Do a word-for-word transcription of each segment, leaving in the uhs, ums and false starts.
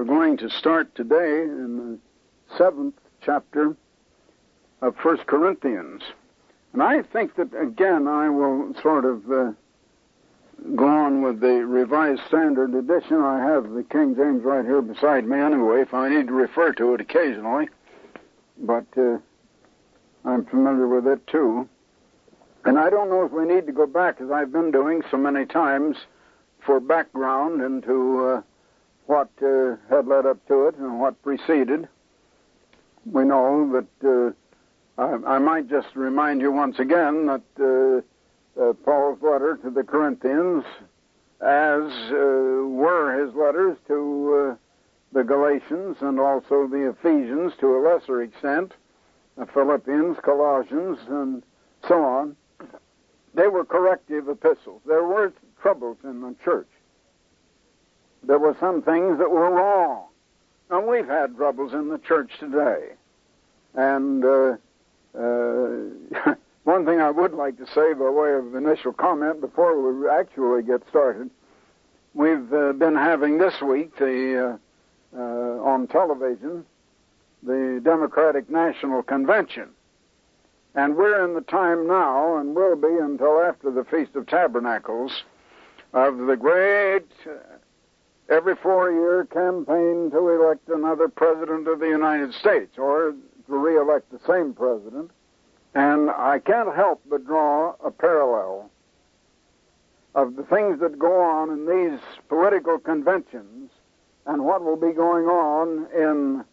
we're going to start today in the seventh chapter of First Corinthians. And I think that, again, I will sort of uh, go on with the Revised Standard Edition. I have the King James right here beside me anyway, if I need to refer to it occasionally. But uh, I'm familiar with it, too. And I don't know if we need to go back, as I've been doing so many times, for background into uh, what uh, had led up to it and what preceded. We know that, uh, I, I might just remind you once again that uh, uh, Paul's letter to the Corinthians, as uh, were his letters to uh, the Galatians and also the Ephesians to a lesser extent, the Philippians, Colossians, and so on, they were corrective epistles. There were troubles in the church. There were some things that were wrong. And we've had troubles in the church today. And uh, uh, one thing I would like to say by way of initial comment before we actually get started, we've uh, been having this week the uh, uh, on television the Democratic National Convention. And we're in the time now, and will be until after the Feast of Tabernacles, of the great, uh, every four-year campaign to elect another president of the United States, or to re-elect the same president. And I can't help but draw a parallel of the things that go on in these political conventions and what will be going on in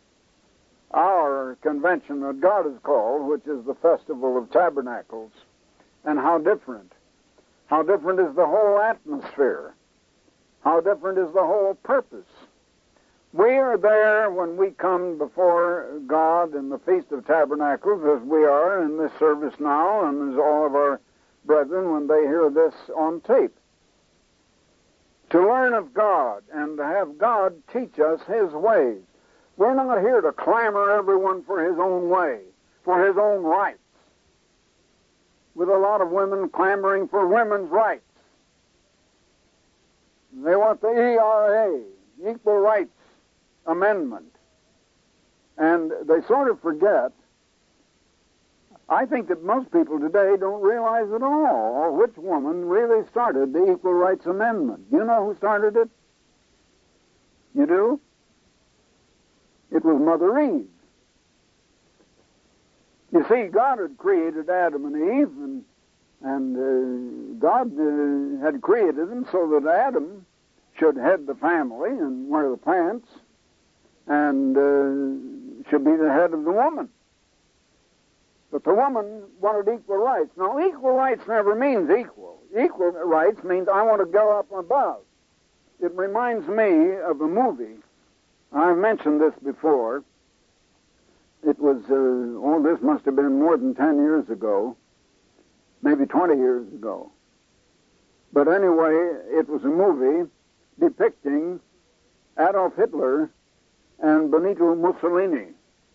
our convention that God has called, which is the Festival of Tabernacles, and how different. How different is the whole atmosphere. How different is the whole purpose. We are there when we come before God in the Feast of Tabernacles, as we are in this service now, and as all of our brethren when they hear this on tape, to learn of God and to have God teach us His ways. We're not here to clamor everyone for his own way, for his own rights, with a lot of women clamoring for women's rights. They want the E R A, Equal Rights Amendment. And they sort of forget, I think that most people today don't realize at all which woman really started the Equal Rights Amendment. You know who started it? You do? It was Mother Eve. You see, God had created Adam and Eve, and, and uh, God uh, had created them so that Adam should head the family and wear the pants, and uh, should be the head of the woman. But the woman wanted equal rights. Now, equal rights never means equal. Equal rights means I want to go up above. It reminds me of a movie. I've mentioned this before. It was, uh, oh, this must have been more than ten years ago, maybe twenty years ago. But anyway, it was a movie depicting Adolf Hitler and Benito Mussolini.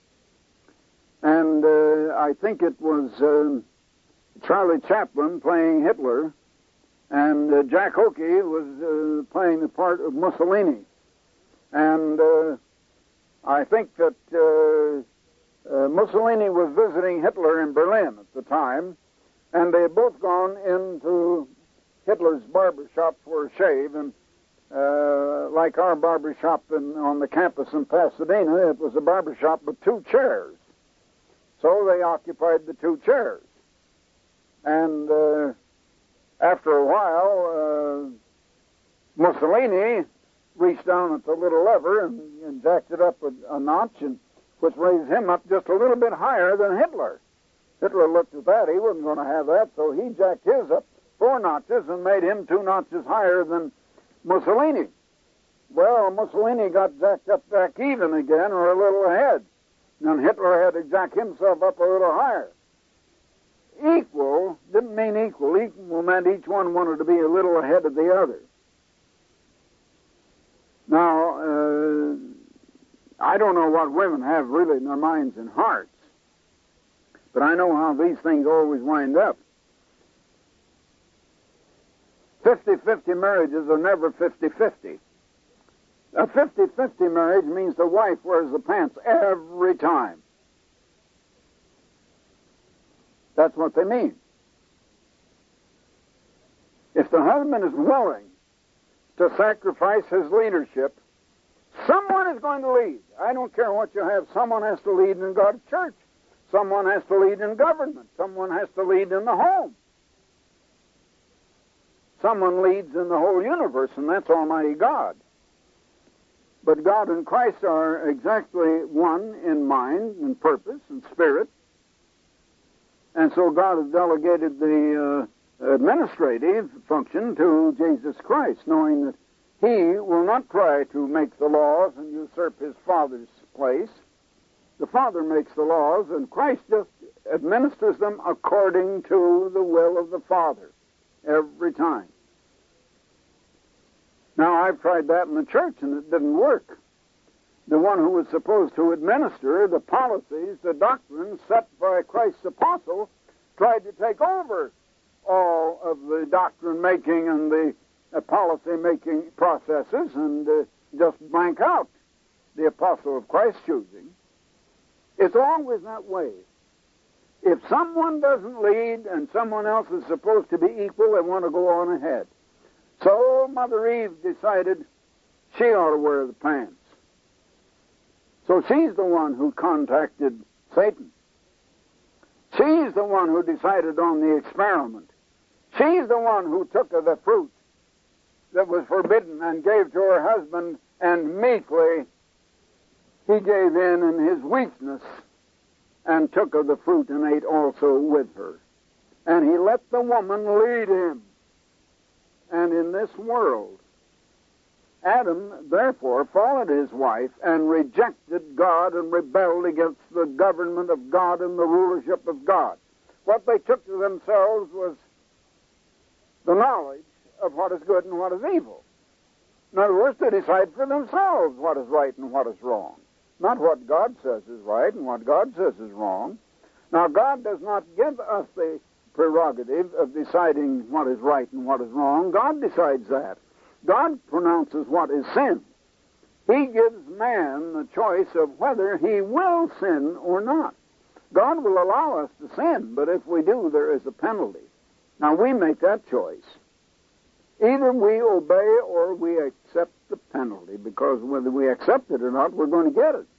And uh, I think it was uh, Charlie Chaplin playing Hitler, and uh, Jack Oakey was uh, playing the part of Mussolini. And uh, I think that uh, uh, Mussolini was visiting Hitler in Berlin at the time, and they had both gone into Hitler's barber shop for a shave, and uh, like our barber shop in, on the campus in Pasadena, it was a barber shop with two chairs. So they occupied the two chairs. And uh, after a while, uh, Mussolini reached down at the little lever and, and jacked it up a, a notch, and which raised him up just a little bit higher than Hitler. Hitler looked at that. He wasn't going to have that, so he jacked his up four notches and made him two notches higher than Mussolini. Well, Mussolini got jacked up back even again, or a little ahead. And Hitler had to jack himself up a little higher. Equal didn't mean equal. Equal meant each one wanted to be a little ahead of the other. Now, uh, I don't know what women have really in their minds and hearts, but I know how these things always wind up. fifty-fifty marriages are never fifty-fifty. A fifty-fifty marriage means the wife wears the pants every time. That's what they mean. If the husband is willing to sacrifice his leadership, someone is going to lead. I don't care what you have. Someone has to lead in God's church. Someone has to lead in government. Someone has to lead in the home. Someone leads in the whole universe, and that's Almighty God. But God and Christ are exactly one in mind and purpose and spirit. And so God has delegated the uh, administrative function to Jesus Christ, knowing that He will not try to make the laws and usurp His Father's place. The Father makes the laws, and Christ just administers them according to the will of the Father every time. Now, I've tried that in the church, and it didn't work. The one who was supposed to administer the policies, the doctrines set by Christ's apostle, tried to take over all of the doctrine-making and the uh, policy-making processes and uh, just blank out the apostle of Christ's choosing. It's always that way. If someone doesn't lead and someone else is supposed to be equal, they want to go on ahead. So Mother Eve decided she ought to wear the pants. So she's the one who contacted Satan. She's the one who decided on the experiment. She's the one who took of the fruit that was forbidden and gave to her husband, and meekly he gave in in his weakness and took of the fruit and ate also with her. And he let the woman lead him. And in this world, Adam, therefore, followed his wife and rejected God and rebelled against the government of God and the rulership of God. What they took to themselves was the knowledge of what is good and what is evil. In other words, they decide for themselves what is right and what is wrong. Not what God says is right and what God says is wrong. Now, God does not give us the prerogative of deciding what is right and what is wrong. God decides that. God pronounces what is sin. He gives man the choice of whether he will sin or not. God will allow us to sin, but if we do, there is a penalty. Now, we make that choice. Either we obey or we accept the penalty, because whether we accept it or not, we're going to get it.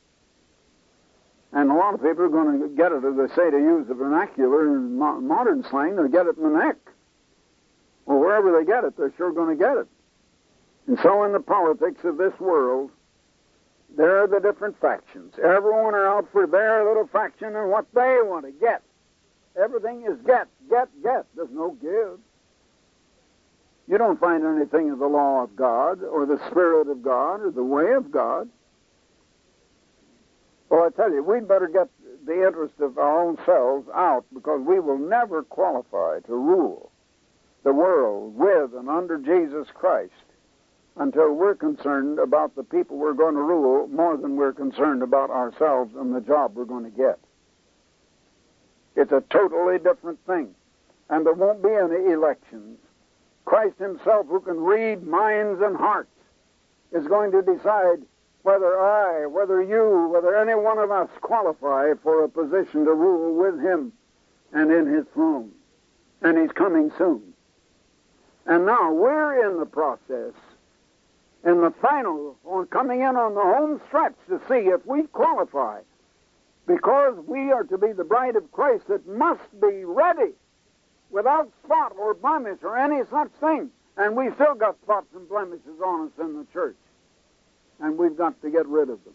And a lot of people are going to get it, as they say, to use the vernacular in modern slang, they'll get it in the neck. Well, wherever they get it, they're sure going to get it. And so in the politics of this world, there are the different factions. Everyone are out for their little faction and what they want to get. Everything is get, get, get. There's no give. You don't find anything of the law of God or the Spirit of God or the way of God. Well, I tell you, we'd better get the interest of our own selves out, because we will never qualify to rule the world with and under Jesus Christ until we're concerned about the people we're going to rule more than we're concerned about ourselves and the job we're going to get. It's a totally different thing. And there won't be any elections. Christ himself, who can read minds and hearts, is going to decide whether I, whether you, whether any one of us qualify for a position to rule with him and in his throne. And he's coming soon. And now we're in the process, in the final, on coming in on the home stretch to see if we qualify. Because we are to be the bride of Christ that must be ready, without spot or blemish or any such thing. And we still got spots and blemishes on us in the church. And we've got to get rid of them.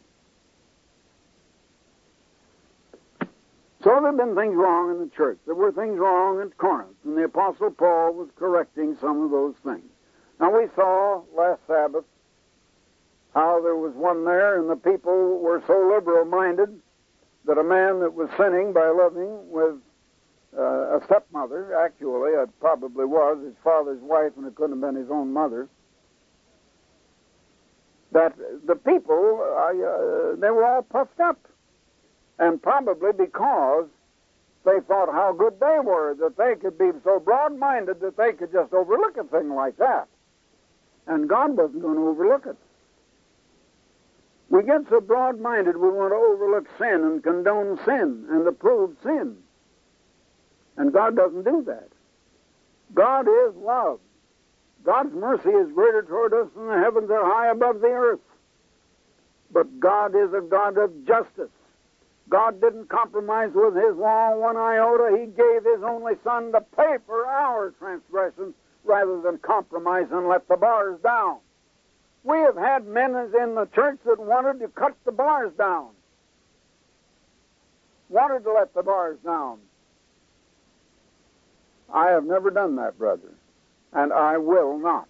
So there have been things wrong in the church. There were things wrong at Corinth, and the Apostle Paul was correcting some of those things. Now, we saw last Sabbath how there was one there, and the people were so liberal-minded that a man that was sinning by living with uh, a stepmother, actually, it probably was his father's wife, and it couldn't have been his own mother, that the people, uh, they were all puffed up. And probably because they thought how good they were, that they could be so broad-minded that they could just overlook a thing like that. And God wasn't going to overlook it. We get so broad-minded we want to overlook sin and condone sin and approve sin. And God doesn't do that. God is love. God's mercy is greater toward us than the heavens are high above the earth. But God is a God of justice. God didn't compromise with his law one iota. He gave his only Son to pay for our transgressions rather than compromise and let the bars down. We have had men in the church that wanted to cut the bars down. Wanted to let the bars down. I have never done that, brother, and I will not.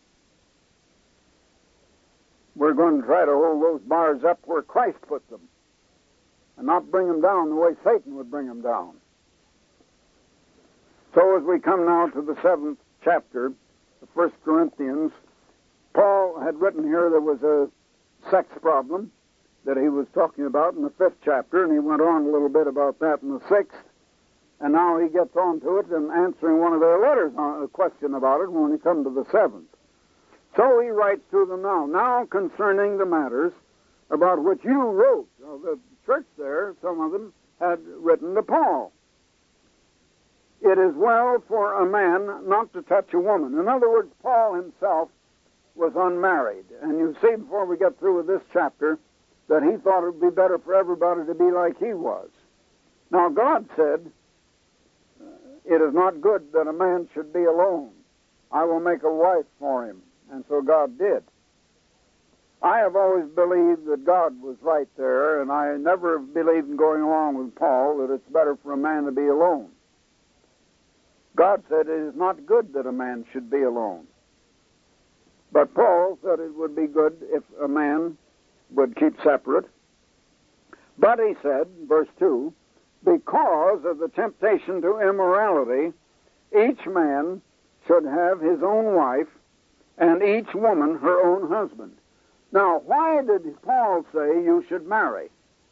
We're going to try to hold those bars up where Christ put them, and not bring them down the way Satan would bring them down. So as we come now to the seventh chapter of First Corinthians, Paul had written here there was a sex problem that he was talking about in the fifth chapter, and he went on a little bit about that in the sixth, and now he gets on to it and answering one of their letters on a question about it when we come to the seventh. So he writes to them now, now concerning the matters about which you wrote. Now, the church there, some of them, had written to Paul. It is well for a man not to touch a woman. In other words, Paul himself was unmarried. And you see before we get through with this chapter that he thought it would be better for everybody to be like he was. Now God said, it is not good that a man should be alone. I will make a wife for him. And so God did. I have always believed that God was right there, and I never believed in going along with Paul that it's better for a man to be alone. God said it is not good that a man should be alone. But Paul said it would be good if a man would keep separate. But he said, verse two, because of the temptation to immorality, each man should have his own wife, and each woman her own husband. Now, why did Paul say you should marry?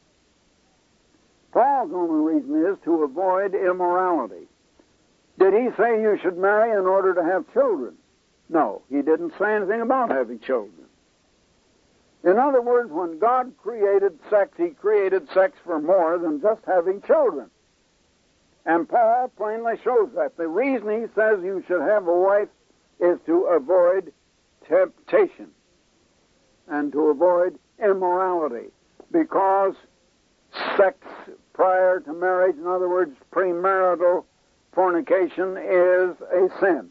Paul's only reason is to avoid immorality. Did he say you should marry in order to have children? No, he didn't say anything about having children. In other words, when God created sex, he created sex for more than just having children. And Paul plainly shows that. The reason he says you should have a wife is to avoid temptation and to avoid immorality, because sex prior to marriage, in other words, premarital fornication, is a sin.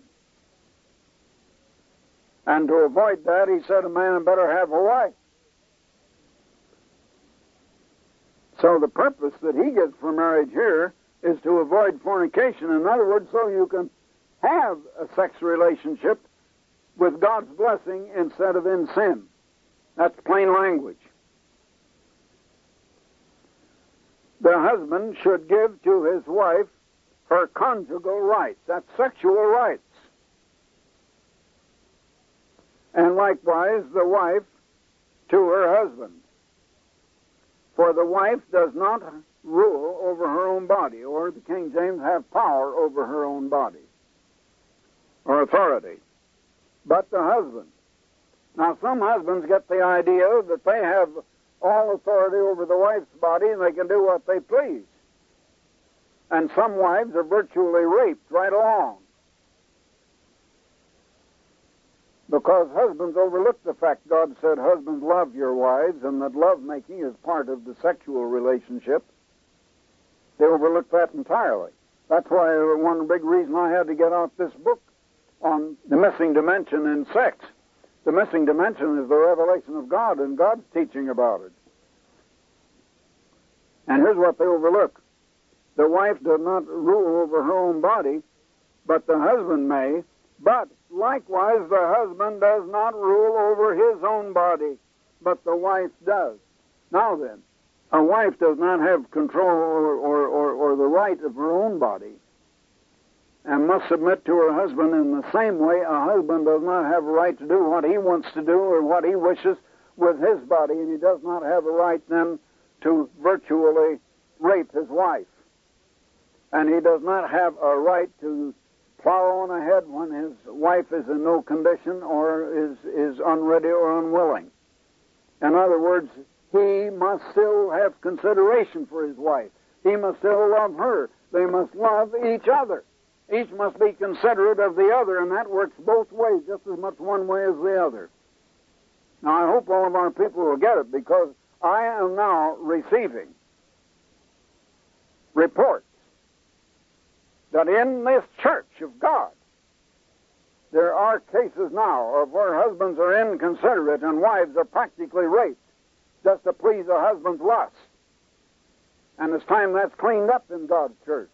And to avoid that, he said a man had better have a wife. So the purpose that he gives for marriage here is to avoid fornication. In other words, so you can have a sex relationship with God's blessing instead of in sin. That's plain language. The husband should give to his wife her conjugal rights. That's sexual rights. And likewise, the wife to her husband. For the wife does not rule over her own body, or the King James have power over her own body, or authority, but the husband. Now, some husbands get the idea that they have all authority over the wife's body and they can do what they please. And some wives are virtually raped right along, because husbands overlook the fact God said, husbands, love your wives, and that love-making is part of the sexual relationship. They overlook that entirely. That's why one big reason I had to get out this book on the missing dimension in sex. The missing dimension is the revelation of God and God's teaching about it. And here's what they overlook. The wife does not rule over her own body, but the husband may. But likewise, the husband does not rule over his own body, but the wife does. Now then, a wife does not have control or, or, or, or the right of her own body, and must submit to her husband in the same way a husband does not have a right to do what he wants to do or what he wishes with his body, and he does not have a right then to virtually rape his wife. And he does not have a right to plow on ahead when his wife is in no condition or is, is unready or unwilling. In other words, he must still have consideration for his wife. He must still love her. They must love each other. Each must be considerate of the other, and that works both ways, just as much one way as the other. Now, I hope all of our people will get it, because I am now receiving reports that in this church of God, there are cases now of where husbands are inconsiderate and wives are practically raped just to please a husband's lust. And it's time that's cleaned up in God's church.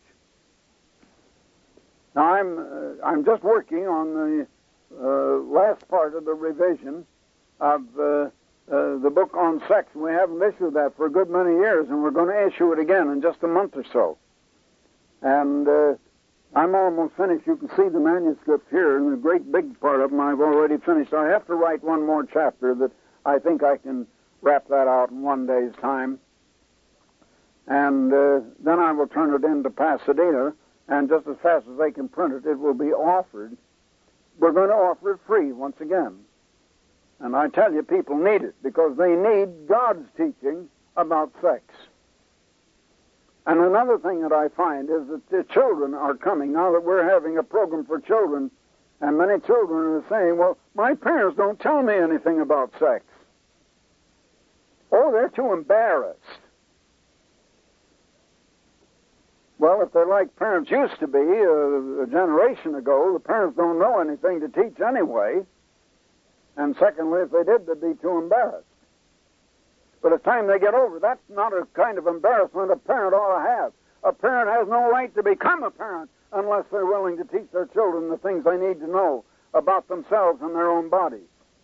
Now, I'm, uh, I'm just working on the uh, last part of the revision of uh, uh, the book on sex. We haven't issued that for a good many years, and we're going to issue it again in just a month or so. And uh, I'm almost finished. You can see the manuscript here, and the great big part of them I've already finished. I have to write one more chapter that I think I can wrap that out in one day's time. And uh, then I will turn it into Pasadena, and just as fast as they can print it, it will be offered. We're going to offer it free once again. And I tell you, people need it, because they need God's teaching about sex. And another thing that I find is that the children are coming, now that we're having a program for children, and many children are saying, well, my parents don't tell me anything about sex. Oh, they're too embarrassed. Well, if they're like parents used to be a, a generation ago, the parents don't know anything to teach anyway. And secondly, if they did, they'd be too embarrassed. But it's time they get over. That's not a kind of embarrassment a parent ought to have. A parent has no right to become a parent unless they're willing to teach their children the things they need to know about themselves and their own bodies.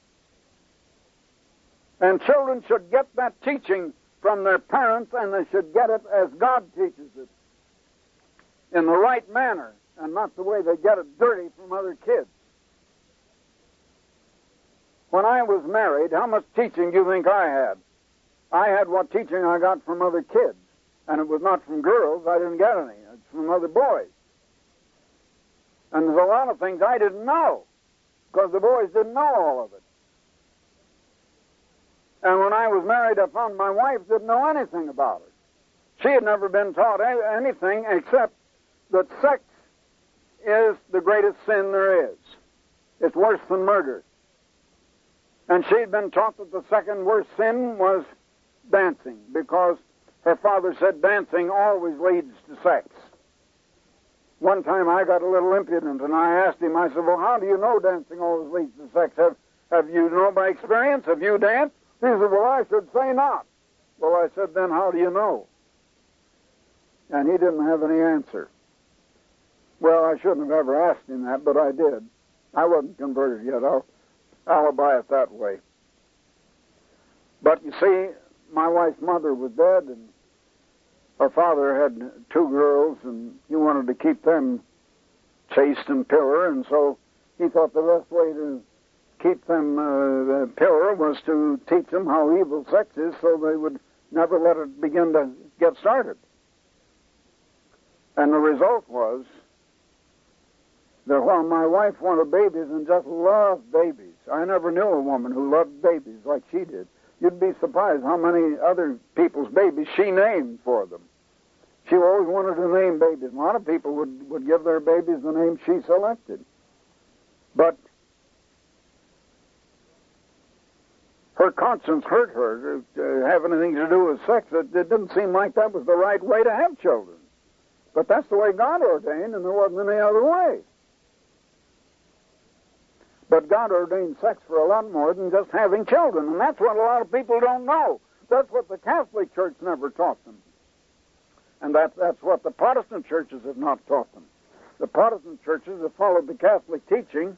And children should get that teaching from their parents, and they should get it as God teaches it, in the right manner, and not the way they get it dirty from other kids. When I was married, how much teaching do you think I had? I had what teaching I got from other kids, and it was not from girls. I didn't get any. It's from other boys. And there's a lot of things I didn't know, because the boys didn't know all of it. And when I was married, I found my wife didn't know anything about it. She had never been taught anything except that sex is the greatest sin there is. It's worse than murder. And she'd been taught that the second worst sin was dancing, because her father said dancing always leads to sex. One time I got a little impudent, and I asked him, I said, well, how do you know dancing always leads to sex? Have, have you know by experience? Have you danced? He said, well, I should say not. Well, I said, then how do you know? And he didn't have any answer. Well, I shouldn't have ever asked him that, but I did. I wasn't converted yet. I'll alibi it that way. But you see, my wife's mother was dead, and her father had two girls, and he wanted to keep them chaste and pure, and so he thought the best way to keep them uh, pure was to teach them how evil sex is, so they would never let it begin to get started. And the result was that while my wife wanted babies and just loved babies, I never knew a woman who loved babies like she did. You'd be surprised how many other people's babies she named for them. She always wanted to name babies. A lot of people would, would give their babies the name she selected. But her conscience hurt her to have anything to do with sex. It, it didn't seem like that was the right way to have children. But that's the way God ordained, and there wasn't any other way. But God ordained sex for a lot more than just having children, and that's what a lot of people don't know. That's what the Catholic Church never taught them. And that, that's what the Protestant churches have not taught them. The Protestant churches have followed the Catholic teaching,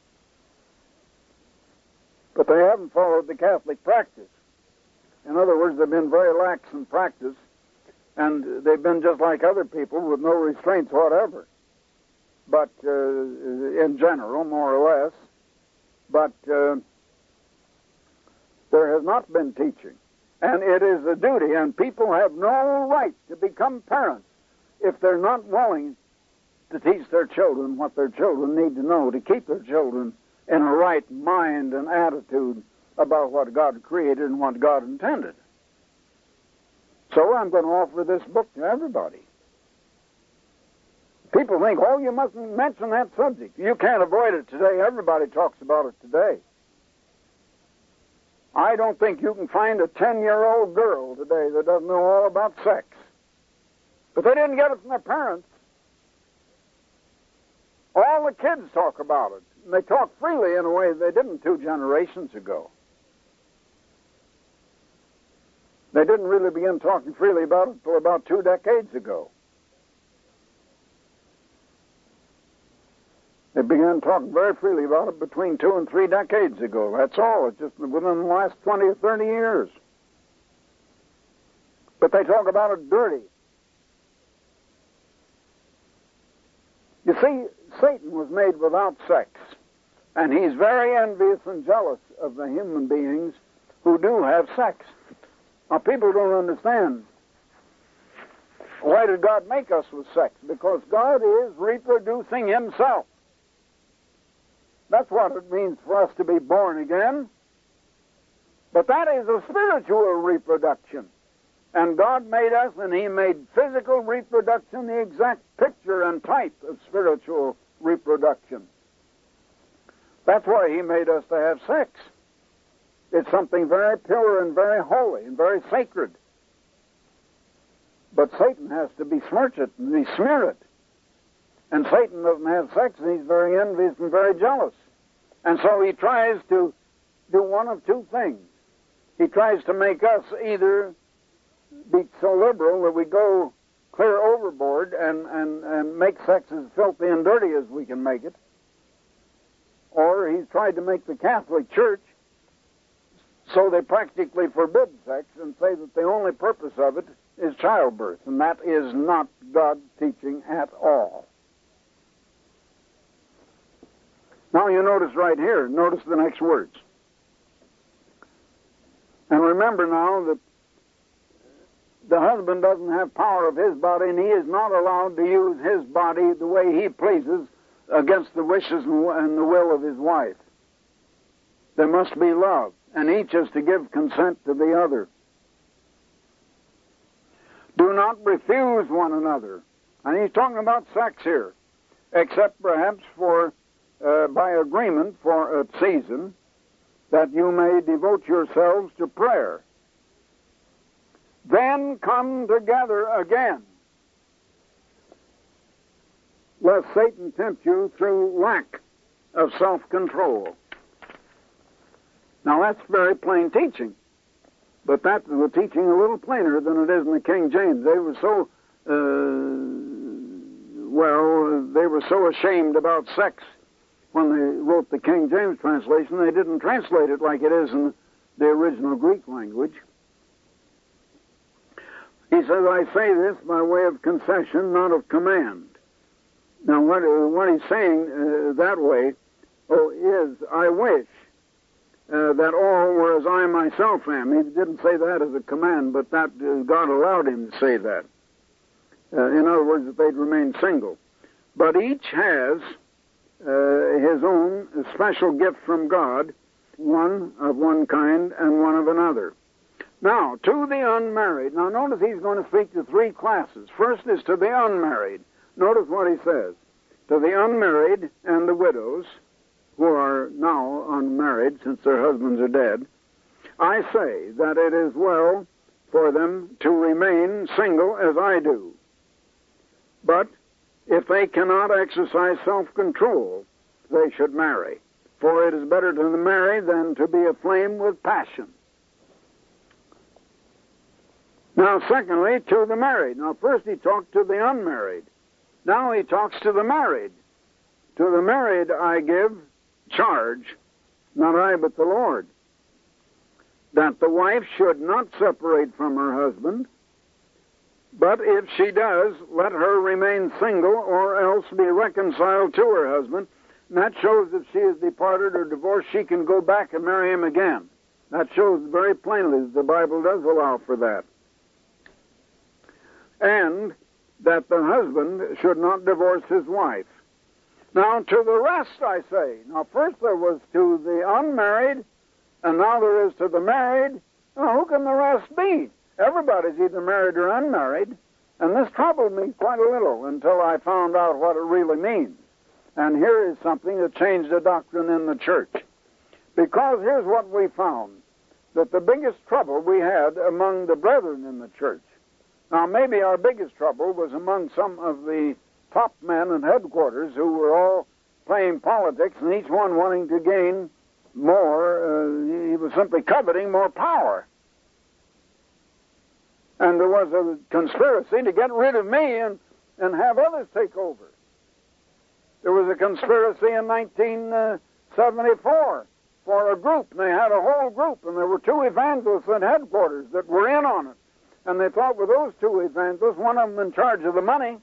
but they haven't followed the Catholic practice. In other words, they've been very lax in practice, and they've been just like other people with no restraints whatever. But uh, in general, more or less. But uh, there has not been teaching. And it is a duty, and people have no right to become parents if they're not willing to teach their children what their children need to know, to keep their children in a right mind and attitude about what God created and what God intended. So I'm going to offer this book to everybody. People think, oh, you mustn't mention that subject. You can't avoid it today. Everybody talks about it today. I don't think you can find a ten-year-old girl today that doesn't know all about sex. But they didn't get it from their parents. All the kids talk about it. And they talk freely in a way they didn't two generations ago. They didn't really begin talking freely about it until about two decades ago. They began talking very freely about it between two and three decades ago. That's all. It's just within the last twenty or thirty years. But they talk about it dirty. You see, Satan was made without sex. And he's very envious and jealous of the human beings who do have sex. Now, people don't understand. Why did God make us with sex? Because God is reproducing himself. That's what it means for us to be born again. But that is a spiritual reproduction. And God made us, and he made physical reproduction the exact picture and type of spiritual reproduction. That's why he made us to have sex. It's something very pure and very holy and very sacred. But Satan has to besmirch it and besmear it. And Satan doesn't have sex, and he's very envious and very jealous. And so he tries to do one of two things. He tries to make us either be so liberal that we go clear overboard and, and, and make sex as filthy and dirty as we can make it. Or he's tried to make the Catholic Church so they practically forbid sex and say that the only purpose of it is childbirth. And that is not God's teaching at all. Now you notice right here, notice the next words. And remember now that the husband doesn't have power of his body, and he is not allowed to use his body the way he pleases against the wishes and the will of his wife. There must be love, and each is to give consent to the other. Do not refuse one another. And he's talking about sex here, except perhaps for uh, by agreement for a season, that you may devote yourselves to prayer. Then come together again, lest Satan tempt you through lack of self-control. Now that's very plain teaching, but that's the teaching a little plainer than it is in the King James. They were so, uh, well, they were so ashamed about sex when they wrote the King James translation, they didn't translate it like it is in the original Greek language. He says, I say this by way of concession, not of command. Now, what, what he's saying uh, that way oh, is, I wish uh, that all were as I myself am. He didn't say that as a command, but that uh, God allowed him to say that. Uh, in other words, that they'd remain single. But each has uh, his own special gift from God, one of one kind and one of another. Now, to the unmarried. Now, notice he's going to speak to three classes. First is to the unmarried. Notice what he says. To the unmarried and the widows, who are now unmarried since their husbands are dead, I say that it is well for them to remain single as I do. But if they cannot exercise self-control, they should marry. For it is better to marry than to be aflame with passion. Now, secondly, to the married. Now, first he talked to the unmarried. Now he talks to the married. To the married I give charge, not I but the Lord, that the wife should not separate from her husband, but if she does, let her remain single or else be reconciled to her husband. And that shows if she is departed or divorced, she can go back and marry him again. That shows very plainly that the Bible does allow for that. And that the husband should not divorce his wife. Now, to the rest, I say. Now, first there was to the unmarried, and now there is to the married. Now, who can the rest be? Everybody's either married or unmarried, and this troubled me quite a little until I found out what it really means. And here is something that changed the doctrine in the church. Because here's what we found, that the biggest trouble we had among the brethren in the church, now maybe our biggest trouble was among some of the top men at headquarters who were all playing politics and each one wanting to gain more. Uh, he was simply coveting more power. And there was a conspiracy to get rid of me and, and have others take over. There was a conspiracy in nineteen seventy-four for a group, and they had a whole group, and there were two evangelists at headquarters that were in on it. And they thought with those two evangelists, one of them in charge of the money.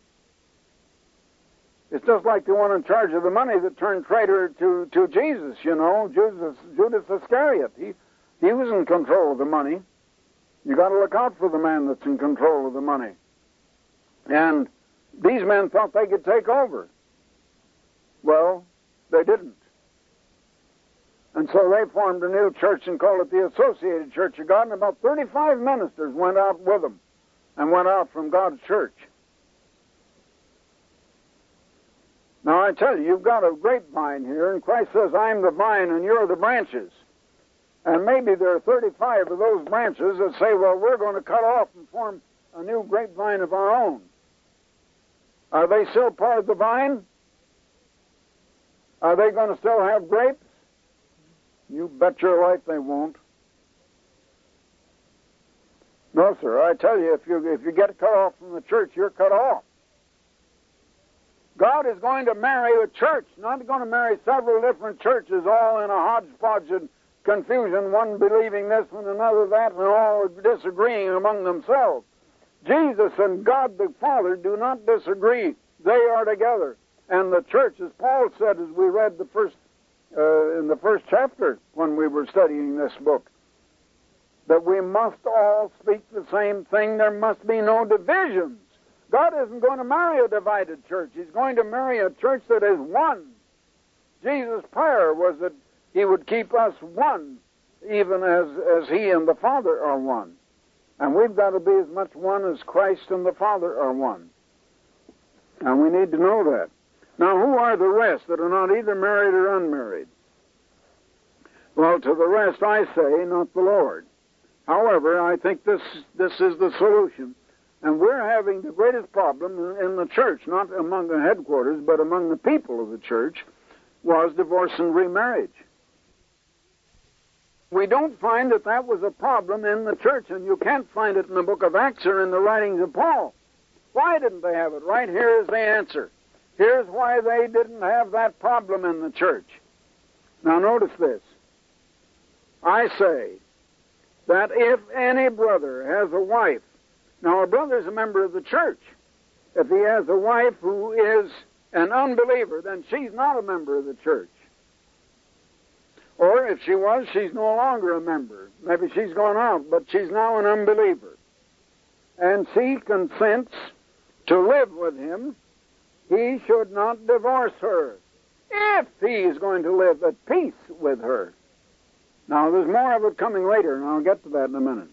It's just like the one in charge of the money that turned traitor to, to Jesus, you know, Judas, Judas Iscariot. He, he was in control of the money. You got to look out for the man that's in control of the money. And these men thought they could take over. Well, they didn't. And so they formed a new church and called it the Associated Church of God, and about thirty-five ministers went out with them and went out from God's church. Now I tell you, you've got a grapevine here, and Christ says, I'm the vine and you're the branches. And maybe there are thirty-five of those branches that say, well, we're going to cut off and form a new grapevine of our own. Are they still part of the vine? Are they going to still have grapes? You bet your life they won't. No, sir. I tell you, if you if you get cut off from the church, you're cut off. God is going to marry a church, not going to marry several different churches, all in a hodgepodge of confusion, one believing this and another that, and all disagreeing among themselves. Jesus and God the Father do not disagree. They are together. And the church, as Paul said, as we read the first uh, in the first chapter when we were studying this book, that we must all speak the same thing. There must be no divisions. God isn't going to marry a divided church. He's going to marry a church that is one. Jesus' prayer was that he would keep us one, even as, as he and the Father are one. And we've got to be as much one as Christ and the Father are one. And we need to know that. Now, who are the rest that are not either married or unmarried? Well, to the rest I say, not the Lord. However, I think this this is the solution. And we're having the greatest problem in the church, not among the headquarters, but among the people of the church, was divorce and remarriage. We don't find that that was a problem in the church, and you can't find it in the book of Acts or in the writings of Paul. Why didn't they have it? Right here is the answer. Here's why they didn't have that problem in the church. Now notice this. I say that if any brother has a wife, now a brother is a member of the church. If he has a wife who is an unbeliever, then she's not a member of the church. Or if she was, she's no longer a member. Maybe she's gone out, but she's now an unbeliever. And she consents to live with him. He should not divorce her if he is going to live at peace with her. Now, there's more of it coming later, and I'll get to that in a minute.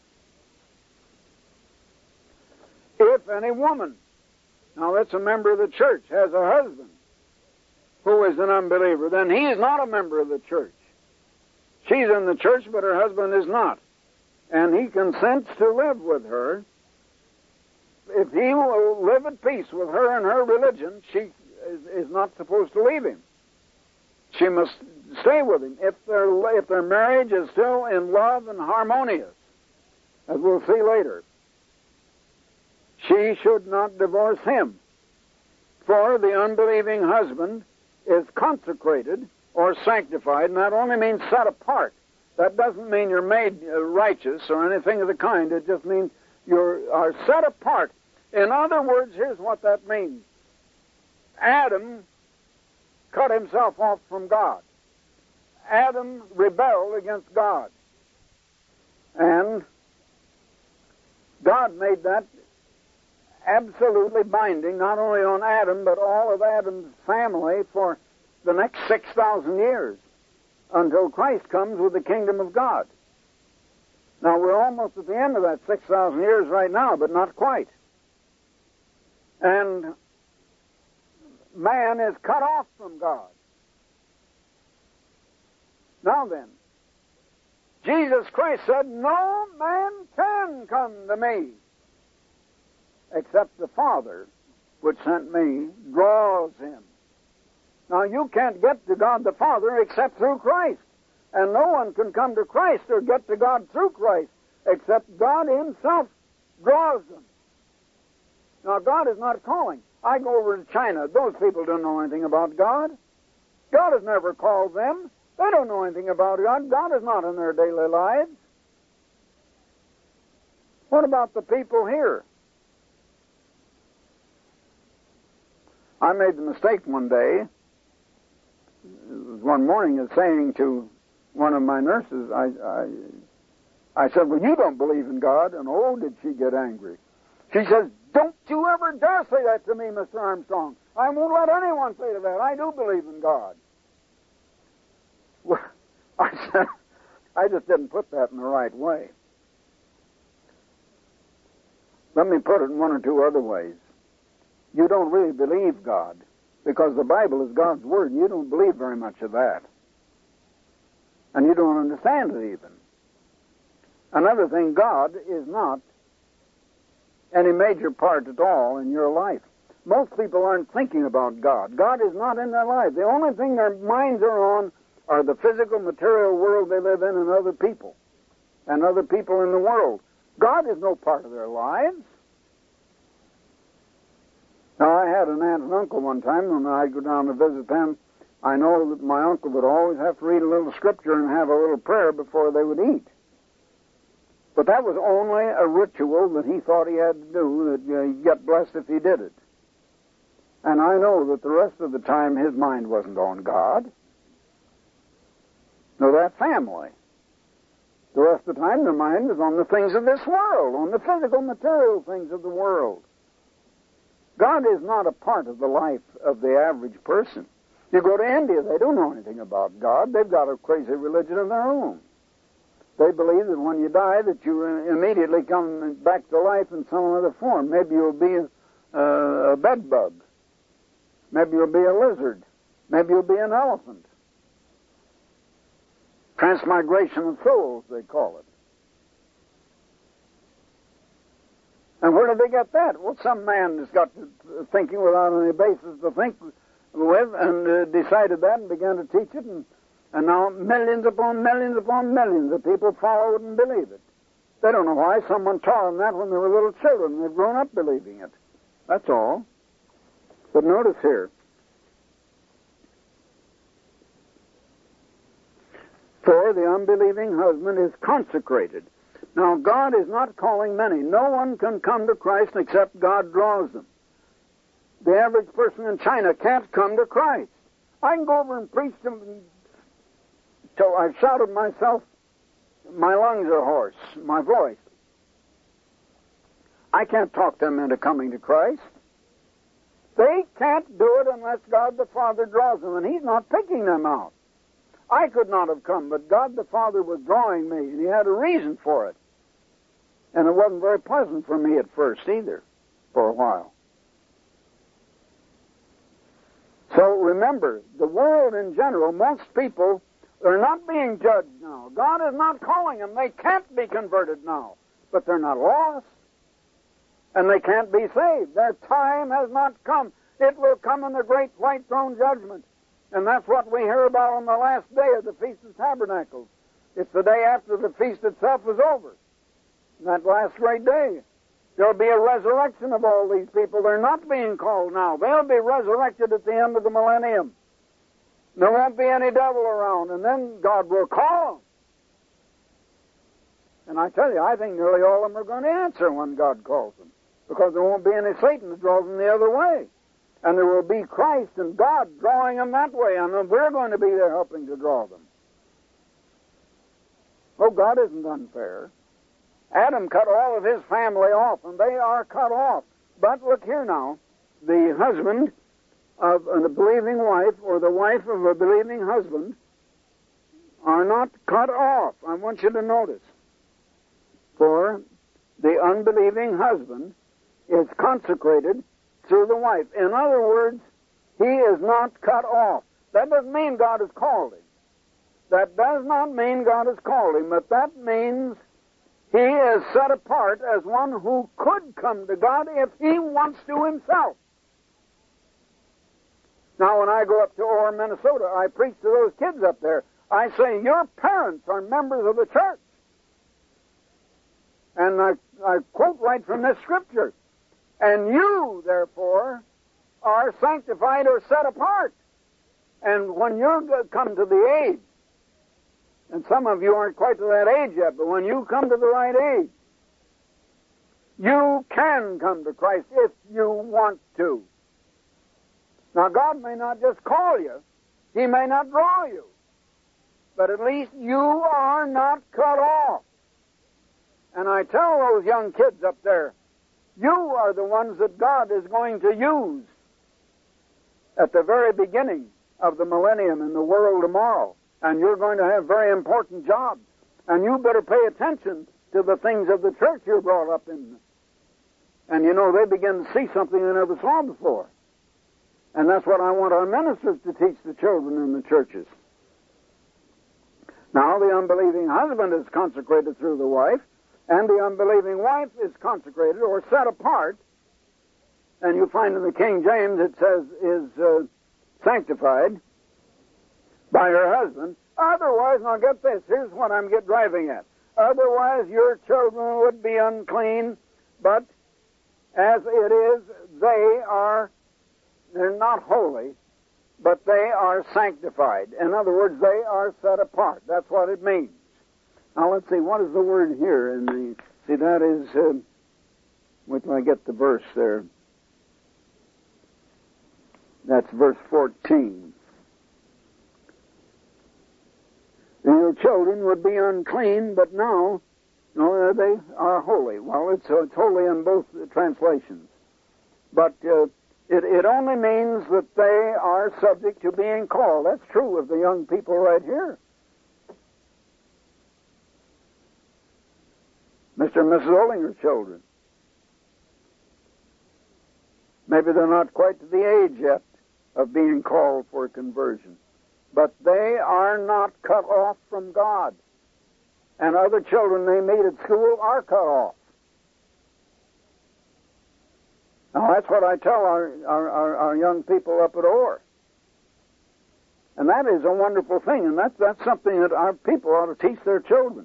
If any woman, now that's a member of the church, has a husband who is an unbeliever, then he is not a member of the church. She's in the church, but her husband is not. And he consents to live with her. If he will live at peace with her and her religion, she is, is not supposed to leave him. She must stay with him. If their, if their marriage is still in love and harmonious, as we'll see later, she should not divorce him. For the unbelieving husband is consecrated or sanctified, and that only means set apart. That doesn't mean you're made uh, righteous or anything of the kind. It just means you are set apart. In other words, here's what that means. Adam cut himself off from God. Adam rebelled against God. And God made that absolutely binding, not only on Adam, but all of Adam's family for the next six thousand years, until Christ comes with the kingdom of God. Now, we're almost at the end of that six thousand years right now, but not quite. And man is cut off from God. Now then, Jesus Christ said, no man can come to me except the Father which sent me draws him. Now, you can't get to God the Father except through Christ. And no one can come to Christ or get to God through Christ except God himself draws them. Now, God is not calling. I go over to China. Those people don't know anything about God. God has never called them. They don't know anything about God. God is not in their daily lives. What about the people here? I made the mistake one day, one morning, of saying to one of my nurses, I, I, I said, well, you don't believe in God. And oh, did she get angry. She says, don't you ever dare say that to me, Mister Armstrong. I won't let anyone say to that. I do believe in God. Well, I said, I just didn't put that in the right way. Let me put it in one or two other ways. You don't really believe God, because the Bible is God's Word. You don't believe very much of that. And you don't understand it even. Another thing, God is not any major part at all in your life. Most people aren't thinking about God. God is not in their life. The only thing their minds are on are the physical, material world they live in and other people, and other people in the world. God is no part of their lives. Now, I had an aunt and uncle one time, when I'd go down to visit them. I know that my uncle would always have to read a little scripture and have a little prayer before they would eat. But that was only a ritual that he thought he had to do, that uh, he'd get blessed if he did it. And I know that the rest of the time his mind wasn't on God. No, that family. The rest of the time their mind was on the things of this world, on the physical, material things of the world. God is not a part of the life of the average person. You go to India, they don't know anything about God. They've got a crazy religion of their own. They believe that when you die, that you immediately come back to life in some other form. Maybe you'll be a, a bed bug. Maybe you'll be a lizard. Maybe you'll be an elephant. Transmigration of souls, they call it. And where did they get that? Well, some man has got to thinking without any basis to think with, and uh, decided that and began to teach it, and, and now millions upon millions upon millions of people follow it and believe it. They don't know why. Someone taught them that when they were little children, and they've grown up believing it. That's all. But notice here, for the unbelieving husband is consecrated. Now, God is not calling many. No one can come to Christ except God draws them. The average person in China can't come to Christ. I can go over and preach to them till I've shouted myself, my lungs are hoarse, my voice. I can't talk them into coming to Christ. They can't do it unless God the Father draws them, and He's not picking them out. I could not have come, but God the Father was drawing me, and He had a reason for it. And it wasn't very pleasant for me at first either, for a while. So remember, the world in general, most people are not being judged now. God is not calling them. They can't be converted now. But they're not lost. And they can't be saved. Their time has not come. It will come in the great white throne judgment. And that's what we hear about on the last day of the Feast of Tabernacles. It's the day after the feast itself is over. That last great day. There'll be a resurrection of all these people. They're not being called now. They'll be resurrected at the end of the millennium. There won't be any devil around, and then God will call them. And I tell you, I think nearly all of them are going to answer when God calls them, because there won't be any Satan to draw them the other way. And there will be Christ and God drawing them that way, and we're going to be there helping to draw them. Oh, God isn't unfair. Adam cut all of his family off, and they are cut off. But look here now, the husband of a believing wife or the wife of a believing husband are not cut off. I want you to notice. for the unbelieving husband is consecrated through the wife. In other words, he is not cut off. That doesn't mean God has called him. That does not mean God has called him, but that means he is set apart as one who could come to God if he wants to himself. Now, when I go up to Orr, Minnesota, I preach to those kids up there. I say, your parents are members of the church. And I, I quote right from this scripture. And you, therefore, are sanctified or set apart. And when you come to the age, and some of you aren't quite to that age yet, but when you come to the right age, you can come to Christ if you want to. Now, God may not just call you. He may not draw you. But at least you are not cut off. And I tell those young kids up there, you are the ones that God is going to use at the very beginning of the millennium in the world tomorrow. And you're going to have very important jobs. And you better pay attention to the things of the church you're brought up in. And you know, they begin to see something they never saw before. And that's what I want our ministers to teach the children in the churches. Now, the unbelieving husband is consecrated through the wife, and the unbelieving wife is consecrated or set apart. And you find in the King James it says is uh, sanctified by her husband. Otherwise, now get this, here's what I'm get driving at. Otherwise, your children would be unclean, but as it is, they are, they're not holy, but they are sanctified. In other words, they are set apart. That's what it means. Now, let's see, what is the word here in the, see, that is, uh, wait till I get the verse there. That's verse fourteen. Your children would be unclean, but now, no, they are holy. Well, it's, uh, it's holy in both translations. But uh, it, it only means that they are subject to being called. That's true of the young people right here. Mister and Missus Ollinger's children. Maybe they're not quite to the age yet of being called for conversion. But they are not cut off from God. And other children they meet at school are cut off. Now, that's what I tell our, our, our, our young people up at Orr. And that is a wonderful thing, and that's, that's something that our people ought to teach their children.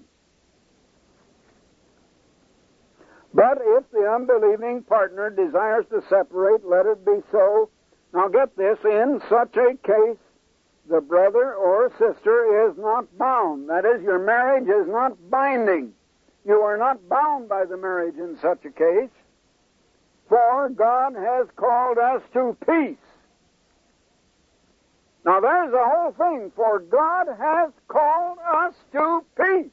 But if the unbelieving partner desires to separate, let it be so. Now get this, in such a case, the brother or sister is not bound. That is, your marriage is not binding. You are not bound by the marriage in such a case. For God has called us to peace. Now there's the whole thing. For God has called us to peace.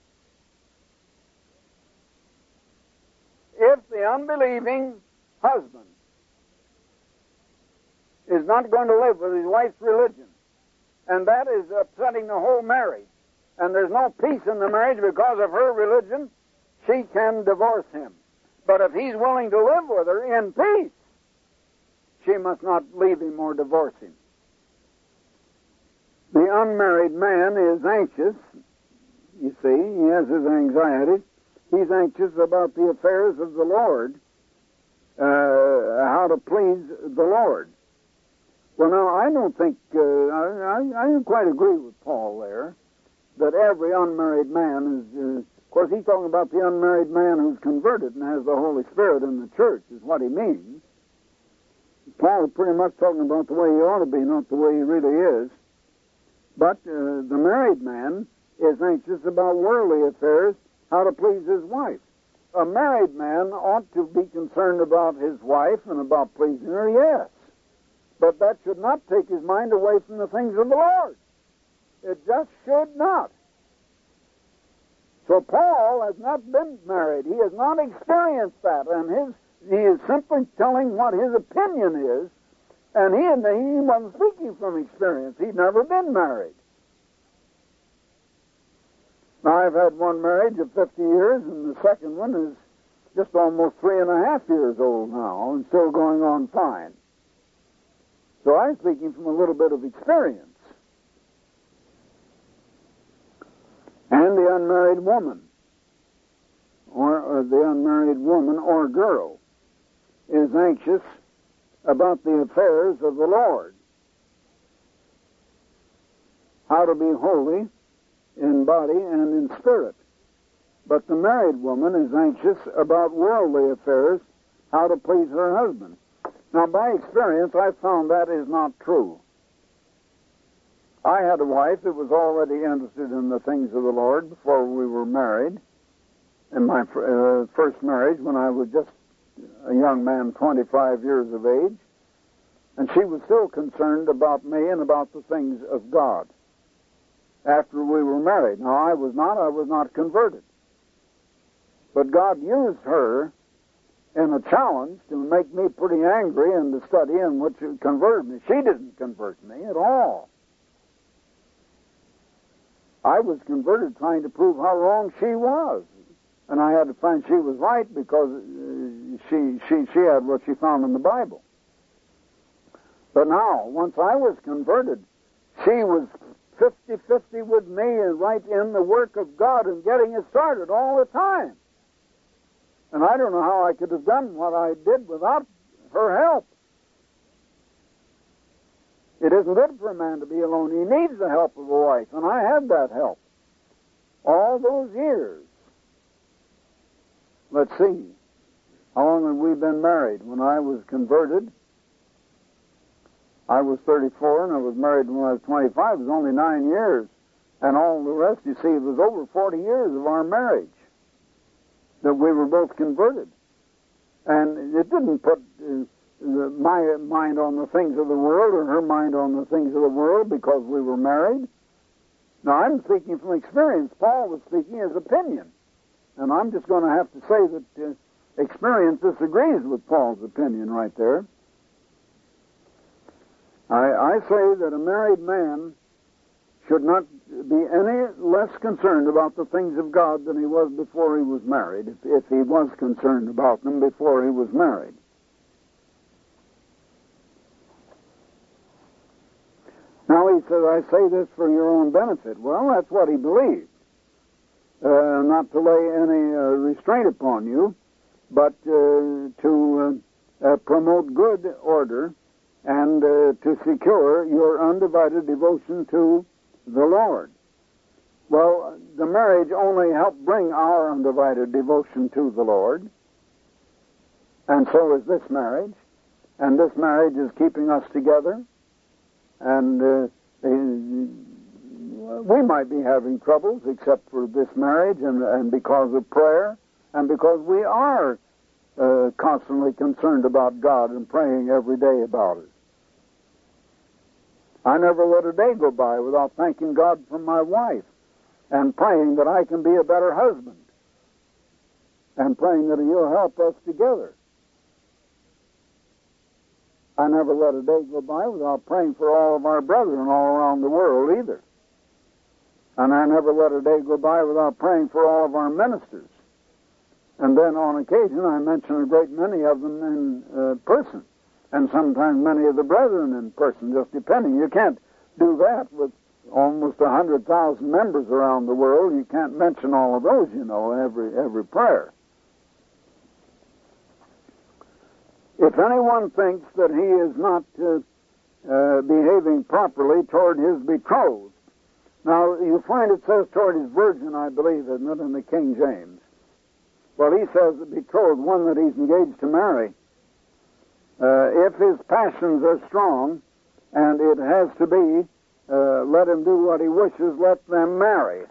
If the unbelieving husband is not going to live with his wife's religion, and that is upsetting the whole marriage, and there's no peace in the marriage because of her religion, she can divorce him. But if he's willing to live with her in peace, she must not leave him or divorce him. The unmarried man is anxious. You see, he has his anxiety. He's anxious about the affairs of the Lord, uh, how to please the Lord. Well, now, I don't think, uh, I, I, I don't quite agree with Paul there, that every unmarried man is, uh, of course, he's talking about the unmarried man who's converted and has the Holy Spirit in the church, is what he means. Paul is pretty much talking about the way he ought to be, not the way he really is. But uh, the married man is anxious about worldly affairs, how to please his wife. A married man ought to be concerned about his wife and about pleasing her, yes. But that should not take his mind away from the things of the Lord. It just should not. So Paul has not been married. He has not experienced that. And his he is simply telling what his opinion is. And he, he wasn't speaking from experience. He'd never been married. Now, I've had one marriage of fifty years, and the second one is just almost three and a half years old now, and still going on fine. So I'm speaking from a little bit of experience. And the unmarried woman, or, or the unmarried woman or girl, is anxious about the affairs of the Lord. How to be holy in body and in spirit. But the married woman is anxious about worldly affairs, how to please her husband. Now, by experience, I've found that is not true. I had a wife that was already interested in the things of the Lord before we were married. In my uh, first marriage, when I was just a young man, twenty-five years of age, and she was still concerned about me and about the things of God after we were married. Now, I was not, I was not converted. But God used her in a challenge to make me pretty angry and to study, and which converted me. She didn't convert me at all. I was converted trying to prove how wrong she was. And I had to find she was right because she, she, she had what she found in the Bible. But now, once I was converted, she was fifty-fifty with me and right in the work of God and getting it started all the time. And I don't know how I could have done what I did without her help. It isn't good for a man to be alone. He needs the help of a wife, and I had that help all those years. Let's see. How long have we been married? When I was converted, I was thirty-four, and I was married when I was twenty-five. It was only nine years. And all the rest, you see, it was over forty years of our marriage that we were both converted. And it didn't put uh, the, my mind on the things of the world or her mind on the things of the world because we were married. Now, I'm speaking from experience. Paul was speaking his opinion. And I'm just going to have to say that uh, experience disagrees with Paul's opinion right there. I, I say that a married man should not be any less concerned about the things of God than he was before he was married, if, if he was concerned about them before he was married. Now he says, I say this for your own benefit. Well, that's what he believed. Uh, not to lay any uh, restraint upon you, but uh, to uh, uh, promote good order and uh, to secure your undivided devotion to the Lord. Well, the marriage only helped bring our undivided devotion to the Lord, and so is this marriage, and this marriage is keeping us together, and uh, we might be having troubles except for this marriage and, and because of prayer and because we are uh, constantly concerned about God and praying every day about it. I never let a day go by without thanking God for my wife and praying that I can be a better husband and praying that He'll help us together. I never let a day go by without praying for all of our brethren all around the world either. And I never let a day go by without praying for all of our ministers. And then on occasion I mention a great many of them in uh, person. And sometimes many of the brethren in person, just depending. You can't do that with almost a hundred thousand members around the world. You can't mention all of those, you know, every every prayer. If anyone thinks that he is not uh, uh, behaving properly toward his betrothed, now you find it says toward his virgin, I believe, isn't it, in the King James? Well, he says the betrothed, one that he's engaged to marry. Uh, if his passions are strong, and it has to be, uh, let him do what he wishes, let them marry.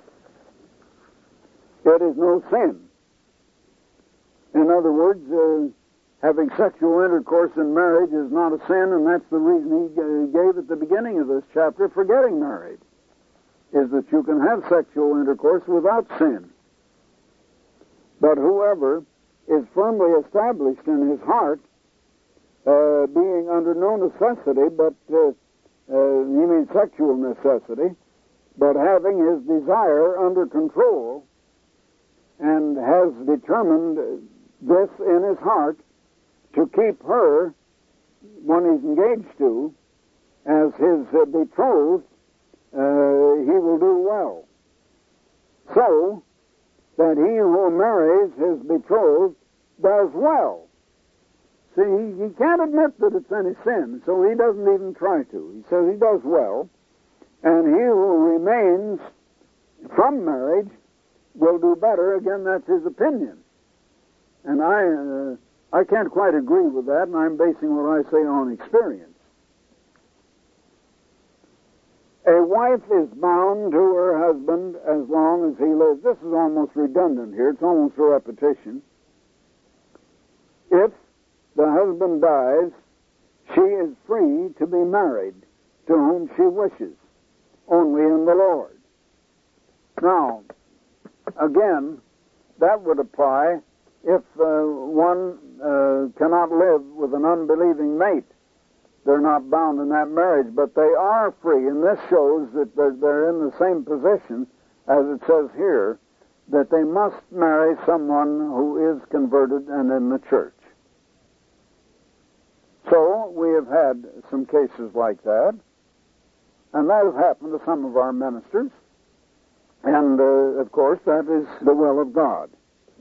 It is no sin. In other words, uh, having sexual intercourse in marriage is not a sin, and that's the reason he uh, gave at the beginning of this chapter for getting married, is that you can have sexual intercourse without sin. But whoever is firmly established in his heart, Uh, being under no necessity, but uh, uh, you mean sexual necessity, but having his desire under control, and has determined this in his heart to keep her, one he's engaged to, as his uh, betrothed, uh, he will do well. So that he who marries his betrothed does well. See, he, he can't admit that it's any sin, so he doesn't even try to. He says he does well, and he who remains from marriage will do better. Again, that's his opinion. And I, uh, I can't quite agree with that, and I'm basing what I say on experience. A wife is bound to her husband as long as he lives. This is almost redundant here. It's almost a repetition. If the husband dies, she is free to be married to whom she wishes, only in the Lord. Now, again, that would apply if uh, one uh, cannot live with an unbelieving mate. They're not bound in that marriage, but they are free, and this shows that they're, they're in the same position as it says here, that they must marry someone who is converted and in the church. So we have had some cases like that, and that has happened to some of our ministers, and uh, of course that is the will of God.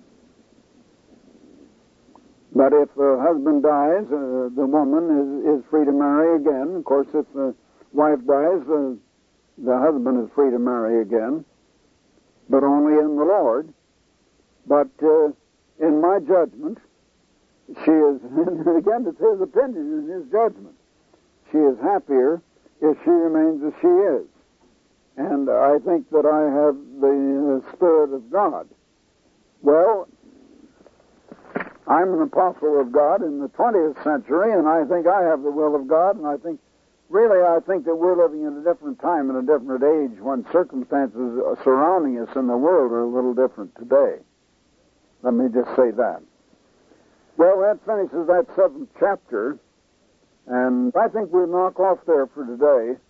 But if the husband dies, uh, the woman is, is free to marry again. Of course, if the wife dies, uh, the husband is free to marry again, but only in the Lord. But uh, in my judgment, she is, again, it's his opinion and his judgment, she is happier if she remains as she is. And I think that I have the uh, Spirit of God. Well, I'm an apostle of God in the twentieth century, and I think I have the will of God, and I think, really, I think that we're living in a different time and a different age when circumstances surrounding us in the world are a little different today. Let me just say that. Well, that finishes that seventh chapter, and I think we'll knock off there for today.